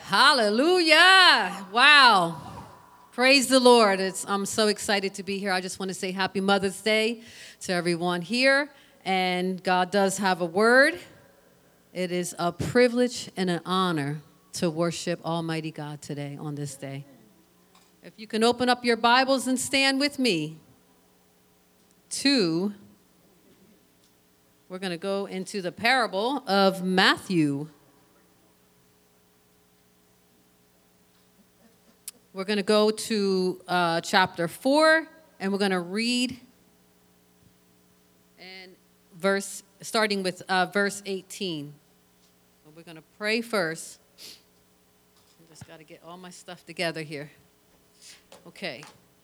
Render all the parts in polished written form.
Hallelujah. Wow. Praise the Lord. I'm so excited to be here. I just want to say happy Mother's Day to everyone here. And God does have a word. It is a privilege and an honor to worship Almighty God today on this day. If you can open up your Bibles and stand with me we're going to go into the parable of Matthew. We're going to go to chapter 4, and we're going to read starting with verse 18. So we're going to pray first. I just got to get all my stuff together here. Okay.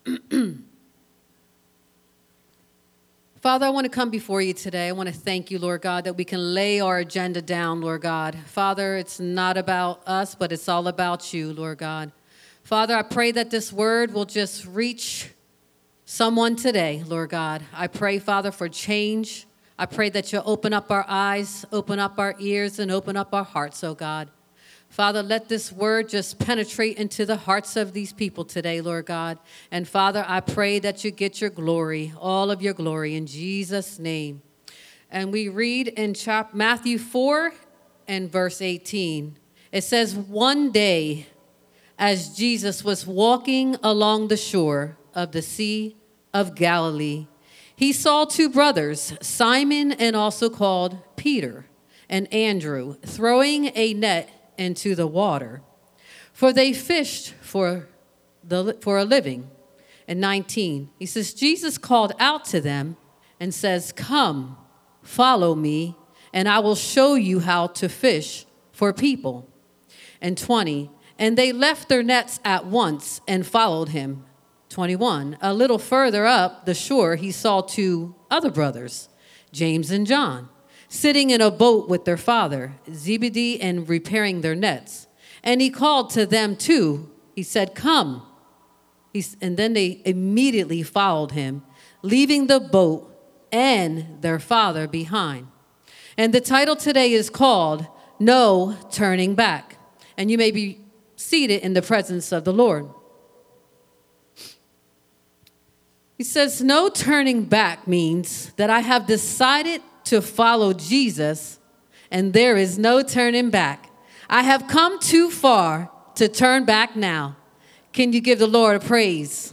Father, I want to come before you today. I want to thank you, Lord God, that we can lay our agenda down, Lord God. Father, it's not about us, but it's all about you, Lord God. Father, I pray that this word will just reach someone today, Lord God. I pray, Father, for change. I pray that you'll open up our eyes, open up our ears, and open up our hearts, oh God. Father, let this word just penetrate into the hearts of these people today, Lord God. And Father, I pray that you get your glory, all of your glory, in Jesus' name. And we read in Matthew 4 and verse 18. It says, one day, as Jesus was walking along the shore of the Sea of Galilee, he saw two brothers, Simon and also called Peter, and Andrew, throwing a net into the water, for they fished for a living. And 19, he says, Jesus called out to them and says, come, follow me, and I will show you how to fish for people. And 20, and they left their nets at once and followed him. 21, a little further up the shore, he saw two other brothers, James and John, sitting in a boat with their father, Zebedee, and repairing their nets. And he called to them too. He said, come. And then they immediately followed him, leaving the boat and their father behind. And the title today is called No Turning Back. And you may be seated in the presence of the Lord. He says, no turning back means that I have decided to follow Jesus, and there is no turning back. I have come too far to turn back now. Can you give the Lord a praise?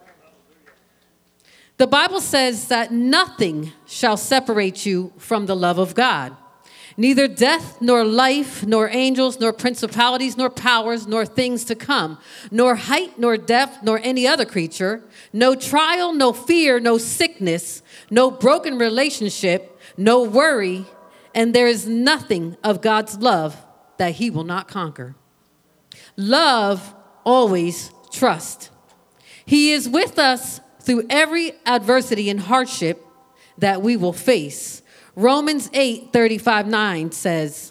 The Bible says that nothing shall separate you from the love of God. Neither death, nor life, nor angels, nor principalities, nor powers, nor things to come, nor height, nor depth, nor any other creature, no trial, no fear, no sickness, no broken relationship, no worry, and there is nothing of God's love that he will not conquer. Love always trusts. He is with us through every adversity and hardship that we will face. Romans 8:35 says,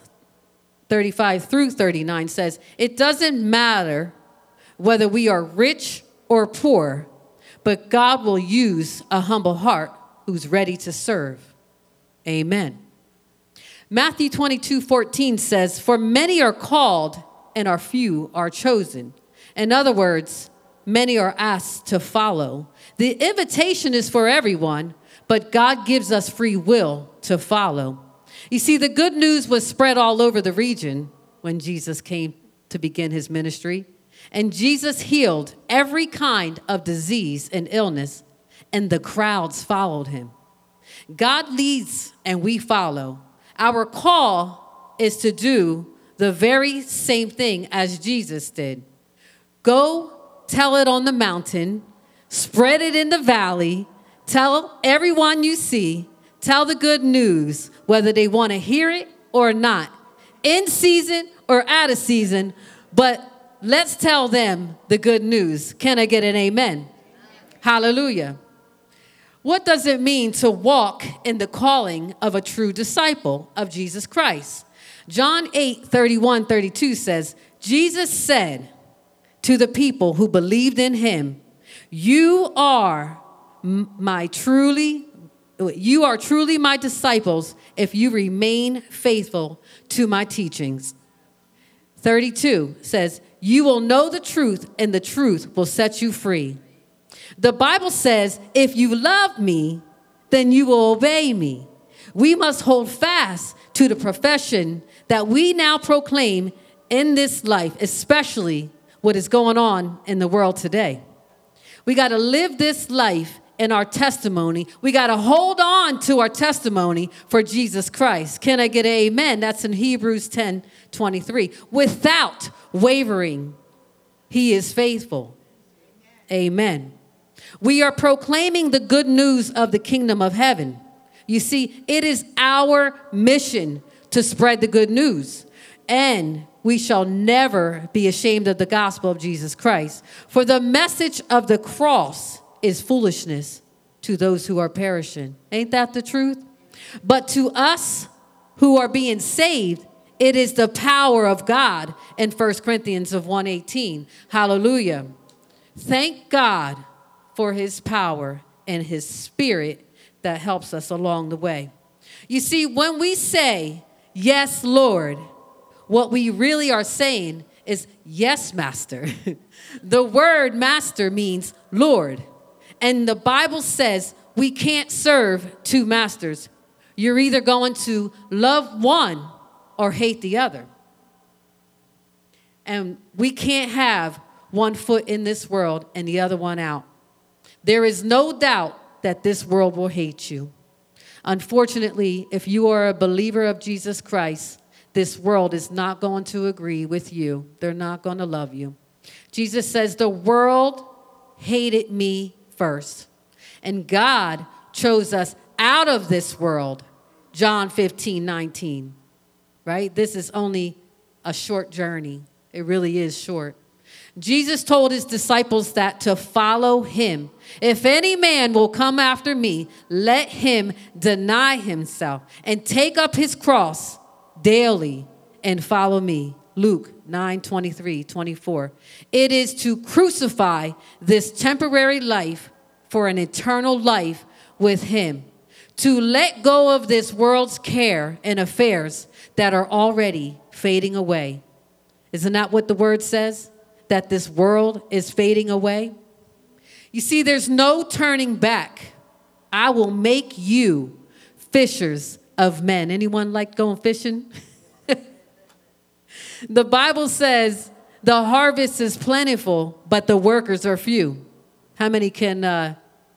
35 through 39 says, it doesn't matter whether we are rich or poor, but God will use a humble heart who's ready to serve. Amen. Matthew 22:14 says, for many are called and a few are chosen. In other words, many are asked to follow. The invitation is for everyone, but God gives us free will to follow. You see, the good news was spread all over the region when Jesus came to begin his ministry. And Jesus healed every kind of disease and illness, and the crowds followed him. God leads and we follow. Our call is to do the very same thing as Jesus did. Go tell it on the mountain, spread it in the valley, tell everyone you see, tell the good news, whether they want to hear it or not, in season or out of season, but let's tell them the good news. Can I get an amen? Hallelujah. What does it mean to walk in the calling of a true disciple of Jesus Christ? John 8:31-32 says, Jesus said to the people who believed in him, you are truly my disciples if you remain faithful to my teachings. 32 says, you will know the truth and the truth will set you free. The Bible says, if you love me, then you will obey me. We must hold fast to the profession that we now proclaim in this life, especially what is going on in the world today. We got to live this life in our testimony. We got to hold on to our testimony for Jesus Christ. Can I get an amen? That's in Hebrews 10:23. Without wavering, he is faithful. Amen. We are proclaiming the good news of the kingdom of heaven. You see, it is our mission to spread the good news, and we shall never be ashamed of the gospel of Jesus Christ. For the message of the cross is foolishness to those who are perishing. Ain't that the truth? But to us who are being saved, it is the power of God in 1 Corinthians 1:18. Hallelujah. Thank God for his power and his spirit that helps us along the way. You see, when we say, yes, Lord, what we really are saying is, yes, Master. The word master means Lord. And the Bible says we can't serve two masters. You're either going to love one or hate the other. And we can't have one foot in this world and the other one out. There is no doubt that this world will hate you. Unfortunately, if you are a believer of Jesus Christ, this world is not going to agree with you. They're not going to love you. Jesus says, the world hated me first, and God chose us out of this world. John 15:19, right? This is only a short journey. It really is short. Jesus told his disciples that to follow him. If any man will come after me, let him deny himself and take up his cross daily and follow me. Luke 9:23-24. It is to crucify this temporary life for an eternal life with him. To let go of this world's care and affairs that are already fading away. Isn't that what the word says? That this world is fading away? You see, there's no turning back. I will make you fishers of men. Anyone like going fishing? The Bible says the harvest is plentiful, but the workers are few. How many can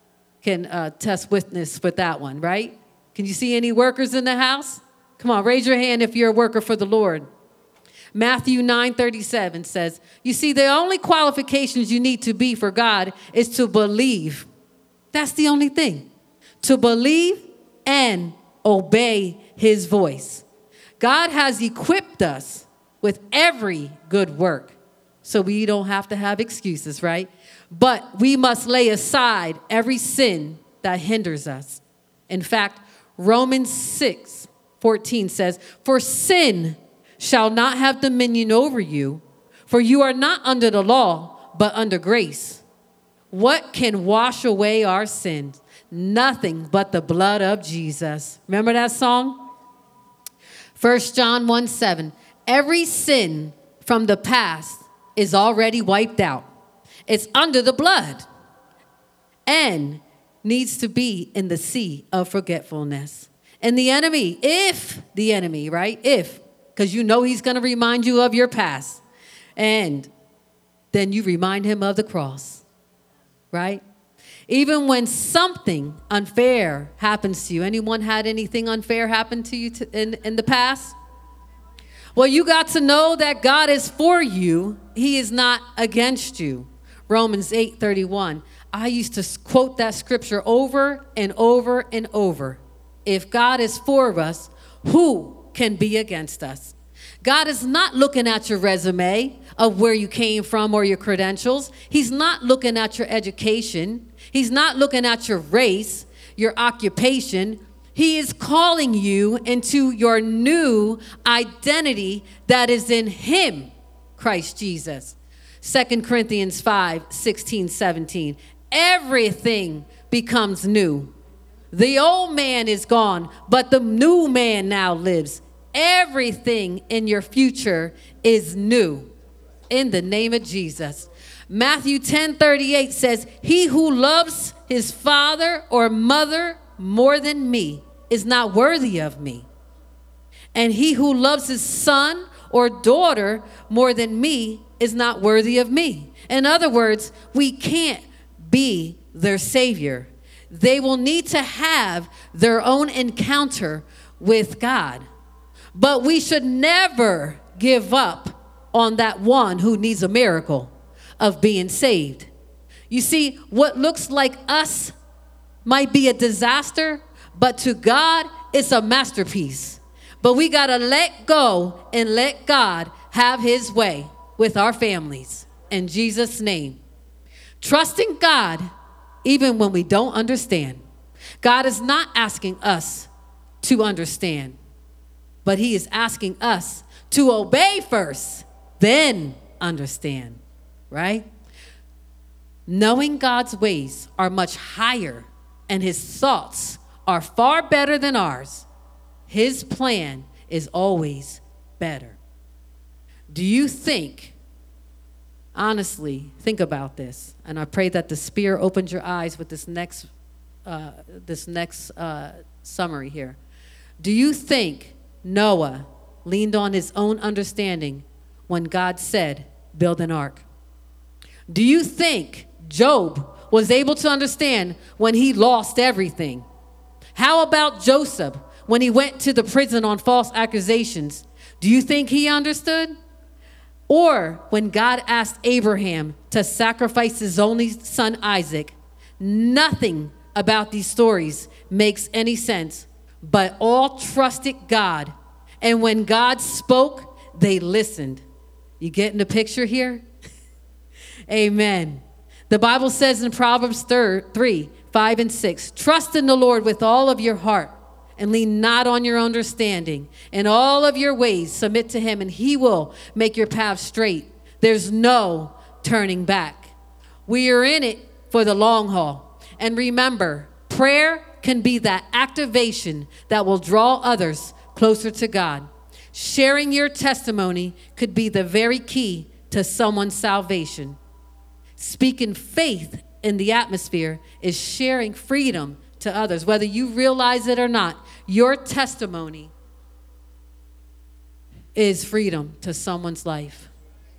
test witness with that one, right? Can you see any workers in the house? Come on, raise your hand if you're a worker for the Lord. Matthew 9:37 says, you see, the only qualifications you need to be for God is to believe. That's the only thing. To believe and obey his voice. God has equipped us with every good work, so we don't have to have excuses, right? But we must lay aside every sin that hinders us. In fact, Romans 6:14 says, for sin shall not have dominion over you, for you are not under the law, but under grace. What can wash away our sins? Nothing but the blood of Jesus. Remember that song? 1 John 1:7. Every sin from the past is already wiped out. It's under the blood and needs to be in the sea of forgetfulness. And the enemy, right? Because you know he's going to remind you of your past. And then you remind him of the cross, right? Even when something unfair happens to you. Anyone had anything unfair happen to you in the past? Well, you got to know that God is for you. He is not against you. Romans 8:31. I used to quote that scripture over and over and over. If God is for us, who can be against us? God is not looking at your resume of where you came from or your credentials. He's not looking at your education. He's not looking at your race, your occupation. He is calling you into your new identity that is in him, Christ Jesus. 2 Corinthians 5:16-17. Everything becomes new. The old man is gone, but the new man now lives. everything in your future is new. In the name of Jesus. Matthew 10:38 says, he who loves his father or mother more than me is not worthy of me. And he who loves his son or daughter more than me is not worthy of me. In other words, we can't be their savior. They will need to have their own encounter with God. But we should never give up on that one who needs a miracle of being saved. You see, what looks like us might be a disaster, but to God, it's a masterpiece. But we got to let go and let God have his way with our families. In Jesus' name. Trusting God even when we don't understand. God is not asking us to understand, but he is asking us to obey first, then understand, right? Knowing God's ways are much higher and his thoughts are far better than ours. His plan is always better. Do you think, honestly, think about this, and I pray that the Spirit opens your eyes with this next summary here. Do you think Noah leaned on his own understanding when God said, build an ark? Do you think Job was able to understand when he lost everything? How about Joseph when he went to the prison on false accusations? Do you think he understood? Or when God asked Abraham to sacrifice his only son Isaac? Nothing about these stories makes any sense, but all trusted God. And when God spoke, they listened. You getting the picture here? Amen. The Bible says in Proverbs 3, 5 and 6, trust in the Lord with all of your heart and lean not on your understanding. In all of your ways, submit to him and he will make your path straight. There's no turning back. We are in it for the long haul. And remember, prayer can be that activation that will draw others closer to God. Sharing your testimony could be the very key to someone's salvation. Speaking faith in the atmosphere is sharing freedom to others. Whether you realize it or not, your testimony is freedom to someone's life.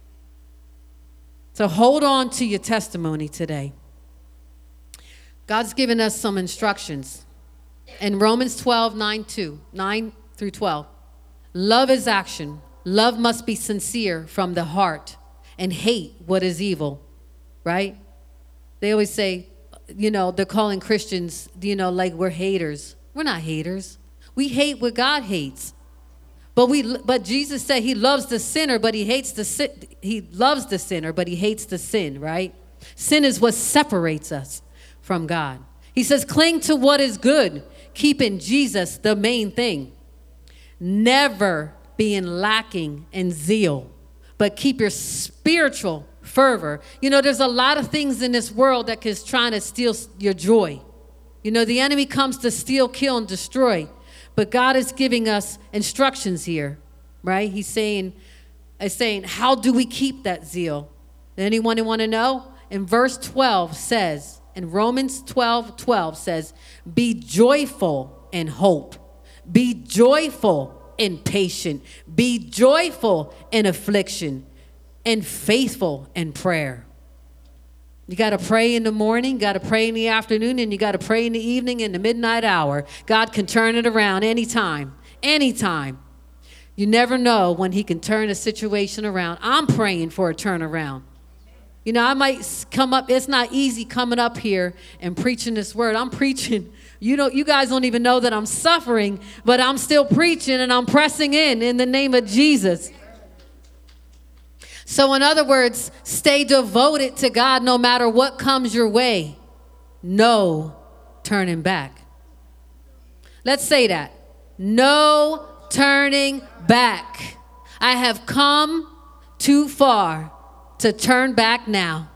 So hold on to your testimony today. God's given us some instructions. In Romans 12, 9 through 12, love is action. Love must be sincere from the heart and hate what is evil, right? They always say, they're calling Christians, like we're haters. We're not haters. We hate what God hates. But Jesus said he loves the sinner, but he hates the sin. He loves the sinner, but he hates the sin, right? Sin is what separates us from God. He says, cling to what is good. Keep in Jesus the main thing. Never being lacking in zeal, but keep your spiritual fervor. There's a lot of things in this world that is trying to steal your joy. The enemy comes to steal, kill, and destroy. But God is giving us instructions here, right? He's saying, how do we keep that zeal? Anyone want to know? In verse 12 says, in Romans 12:12 says, be joyful in hope. Be joyful in patience. Be joyful in affliction. And faithful in prayer. You got to pray in the morning, got to pray in the afternoon, and you got to pray in the evening in the midnight hour. God can turn it around anytime, anytime. You never know when he can turn a situation around. I'm praying for a turnaround. I might come up. It's not easy coming up here and preaching this word. I'm preaching. You guys don't even know that I'm suffering, but I'm still preaching and I'm pressing in the name of Jesus. So in other words, stay devoted to God no matter what comes your way. No turning back. Let's say that. No turning back. I have come too far to turn back now.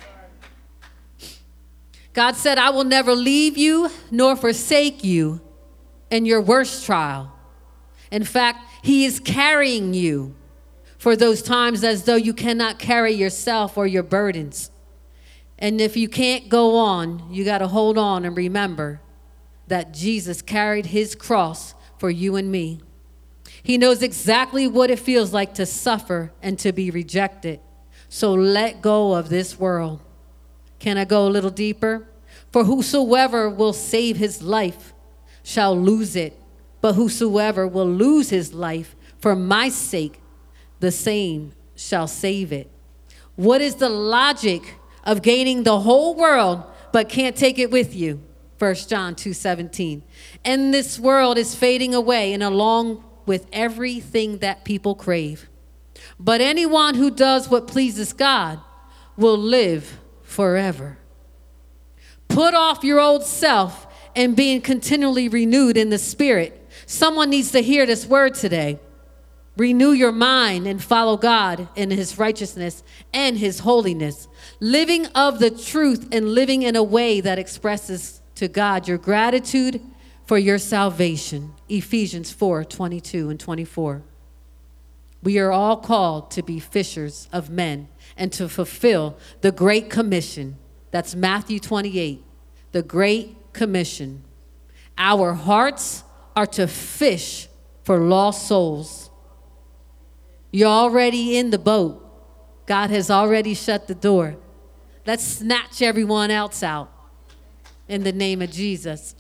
God said, I will never leave you nor forsake you in your worst trial. In fact, He is carrying you for those times as though you cannot carry yourself or your burdens. And if you can't go on, you got to hold on and remember that Jesus carried his cross for you and me. He knows exactly what it feels like to suffer and to be rejected. So let go of this world. Can I go a little deeper? For whosoever will save his life shall lose it, but whosoever will lose his life for my sake, the same shall save it. What is the logic of gaining the whole world but can't take it with you? 1 John 2:17. And this world is fading away and along with everything that people crave. But anyone who does what pleases God will live forever. Put off your old self and being continually renewed in the spirit. Someone needs to hear this word today. Renew your mind and follow God in his righteousness and his holiness. Living of the truth and living in a way that expresses to God your gratitude for your salvation. Ephesians 4:22 and 24. We are all called to be fishers of men and to fulfill the Great Commission. That's Matthew 28, the Great Commission. Our hearts are to fish for lost souls. You're already in the boat. God has already shut the door. Let's snatch everyone else out in the name of Jesus.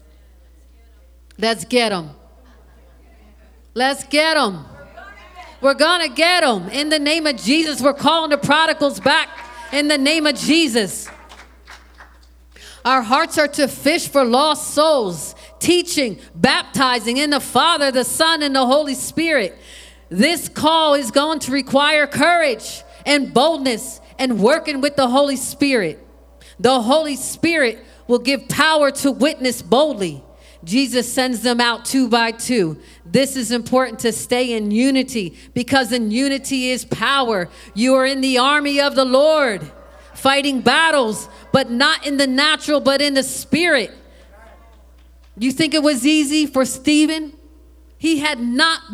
Let's get them. Let's get them. We're going to get them. In the name of Jesus, we're calling the prodigals back in the name of Jesus. Our hearts are to fish for lost souls, teaching, baptizing in the Father, the Son, and the Holy Spirit. This call is going to require courage and boldness and working with the Holy Spirit. The Holy Spirit will give power to witness boldly. Jesus sends them out 2 by 2. This is important to stay in unity because in unity is power. You are in the army of the Lord, fighting battles, but not in the natural, but in the spirit. You think it was easy for Stephen? He could not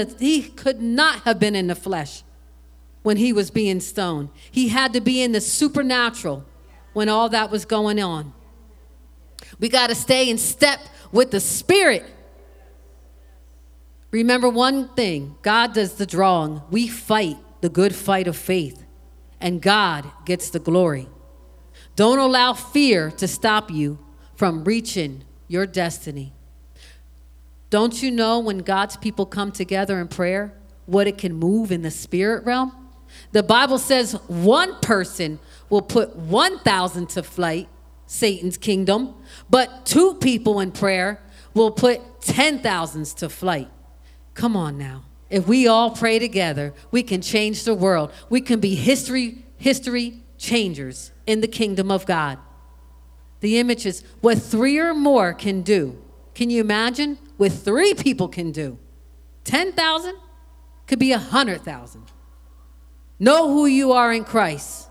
have been in the flesh when he was being stoned. He had to be in the supernatural when all that was going on. We got to stay in step with the Spirit. Remember one thing, God does the drawing. We fight the good fight of faith, and God gets the glory. Don't allow fear to stop you from reaching your destiny. Don't you know when God's people come together in prayer, what it can move in the spirit realm? The Bible says one person will put 1,000 to flight, Satan's kingdom, but 2 people in prayer will put 10,000s to flight. Come on now. If we all pray together, we can change the world. We can be history changers in the kingdom of God. The image is what 3 or more can do. Can you imagine what 3 people can do? 10,000 could be 100,000. Know who you are in Christ.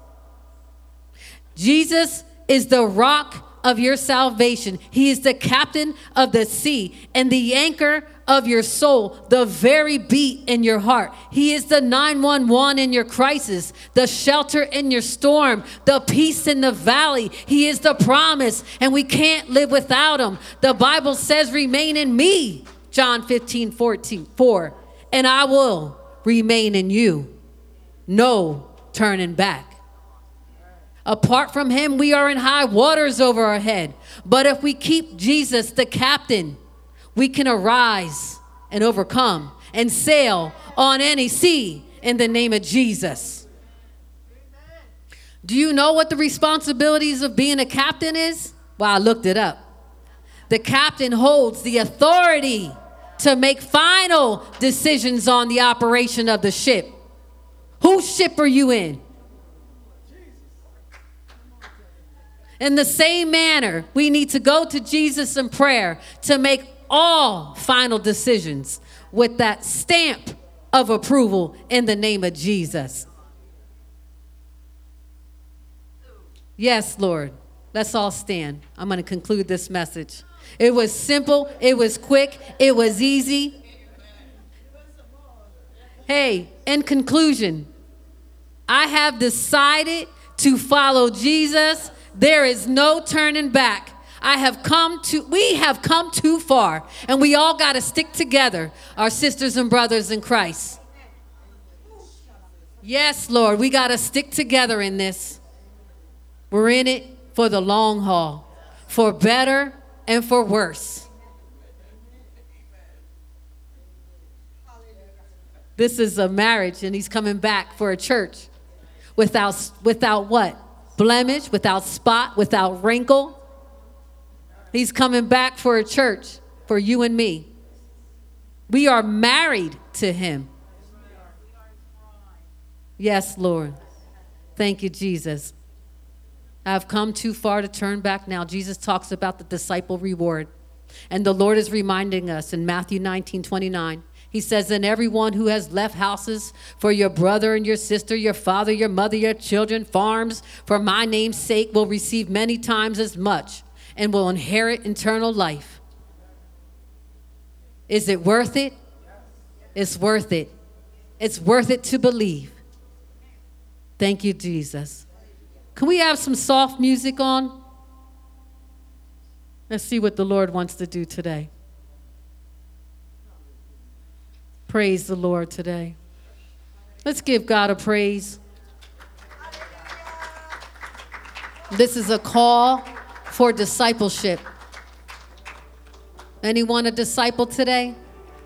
Jesus is the rock of your salvation. He is the captain of the sea and the anchor of your soul, the very beat in your heart. He is the 911 in your crisis, the shelter in your storm, the peace in the valley. He is the promise, and we can't live without him. The Bible says, remain in me, John 15:4, and I will remain in you. No turning back. Apart from him, we are in high waters over our head. But if we keep Jesus the captain, we can arise and overcome and sail on any sea in the name of Jesus. Do you know what the responsibilities of being a captain is? Well, I looked it up. The captain holds the authority to make final decisions on the operation of the ship. Whose ship are you in? In the same manner, we need to go to Jesus in prayer to make all final decisions with that stamp of approval in the name of Jesus. Yes, Lord. Let's all stand. I'm going to conclude this message. It was simple. It was quick. It was easy. Hey, in conclusion, I have decided to follow Jesus. There is no turning back. We have come too far, and we all got to stick together, our sisters and brothers in Christ. Yes, Lord, we got to stick together in this. We're in it for the long haul, for better and for worse. This is a marriage, and he's coming back for a church without what? Blemish, without spot, without wrinkle. He's coming back for a church for you and me. We are married to him. Yes, Lord. Thank you, Jesus. I've come too far to turn back now. Jesus talks about the disciple reward. And the Lord is reminding us in Matthew 19:29. He says, and everyone who has left houses for your brother and your sister, your father, your mother, your children, farms, for my name's sake, will receive many times as much and will inherit eternal life. Is it worth it? It's worth it. It's worth it to believe. Thank you, Jesus. Can we have some soft music on? Let's see what the Lord wants to do today. Praise the Lord today. Let's give God a praise. This is a call for discipleship. Anyone a disciple today?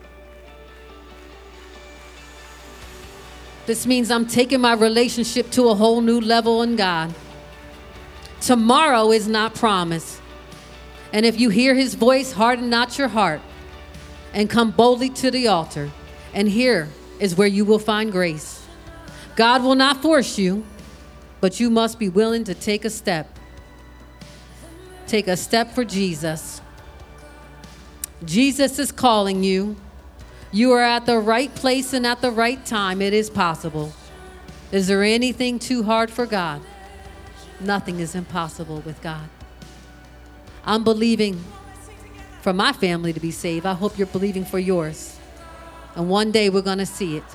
This means I'm taking my relationship to a whole new level in God. Tomorrow is not promised. And if you hear his voice, harden not your heart and come boldly to the altar. And here is where you will find grace. God will not force you, but you must be willing to take a step. Take a step for Jesus. Jesus is calling you. You are at the right place and at the right time. It is possible. Is there anything too hard for God? Nothing is impossible with God. I'm believing for my family to be saved. I hope you're believing for yours. And one day we're going to see it.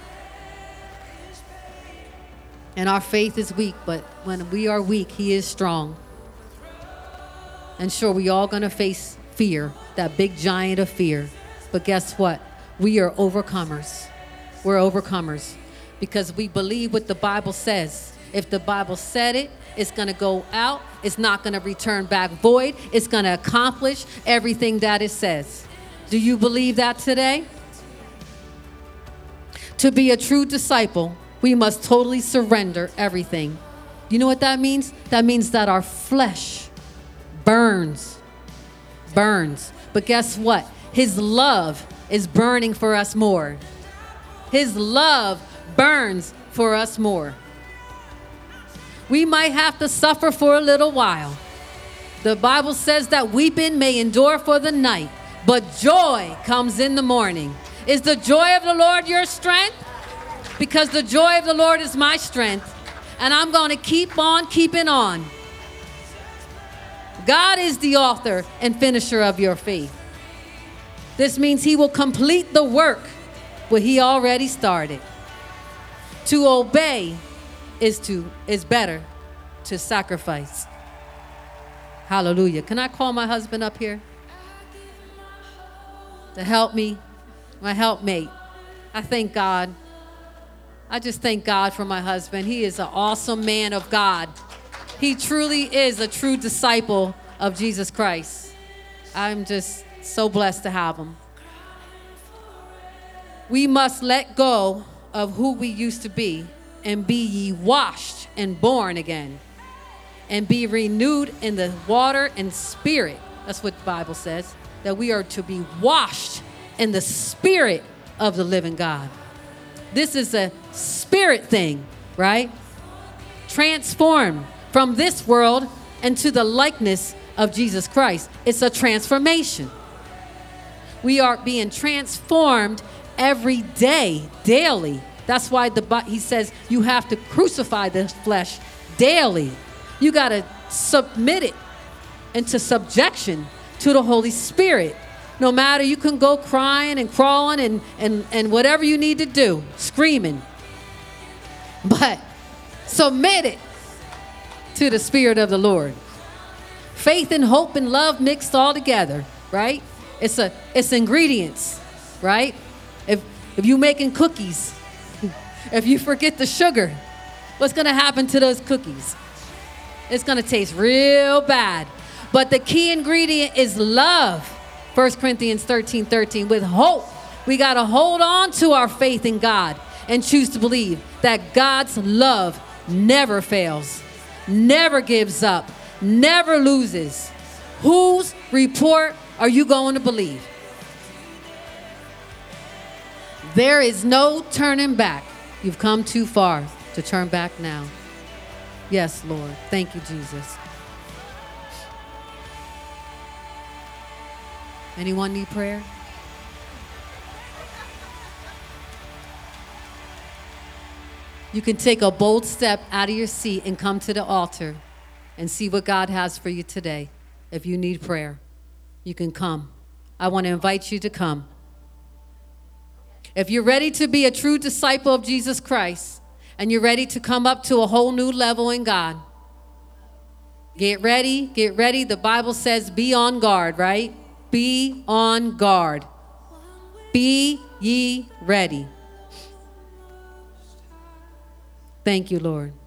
And our faith is weak, but when we are weak, he is strong. And sure, we all going to face fear, that big giant of fear. But guess what? We are overcomers. We're overcomers because we believe what the Bible says. If the Bible said it, it's going to go out. It's not going to return back void. It's going to accomplish everything that it says. Do you believe that today? To be a true disciple, we must totally surrender everything. You know what that means? That means that our flesh burns. But guess what? His love is burning for us more. His love burns for us more. We might have to suffer for a little while. The Bible says that weeping may endure for the night, but joy comes in the morning. Is the joy of the Lord your strength? Because the joy of the Lord is my strength, and I'm going to keep on keeping on. God is the author and finisher of your faith. This means he will complete the work what he already started. To obey is better to sacrifice. Hallelujah. Can I call my husband up here to help me? My helpmate. I thank God. I just thank God for my husband. He is an awesome man of God. He truly is a true disciple of Jesus Christ. I'm just so blessed to have him. We must let go of who we used to be and be ye washed and born again and be renewed in the water and spirit. That's what the Bible says, that we are to be washed in the spirit of the living God. This is a spirit thing, right? Transformed from this world into the likeness of Jesus Christ. It's a transformation. We are being transformed every day, daily. That's why he says you have to crucify the flesh daily. You got to submit it into subjection to the Holy Spirit. No matter, you can go crying and crawling and whatever you need to do, screaming. But submit it to the Spirit of the Lord. Faith and hope and love mixed all together, right? It's ingredients, right? If you making cookies, if you forget the sugar, what's going to happen to those cookies? It's going to taste real bad. But the key ingredient is love. 1 Corinthians 13:13. With hope, we got to hold on to our faith in God and choose to believe that God's love never fails, never gives up, never loses. Whose report are you going to believe? There is no turning back. You've come too far to turn back now. Yes, Lord. Thank you, Jesus. Anyone need prayer? You can take a bold step out of your seat and come to the altar and see what God has for you today. If you need prayer, you can come. I want to invite you to come. If you're ready to be a true disciple of Jesus Christ and you're ready to come up to a whole new level in God, get ready, get ready. The Bible says be on guard, right? Be on guard. Be ye ready. Thank you, Lord.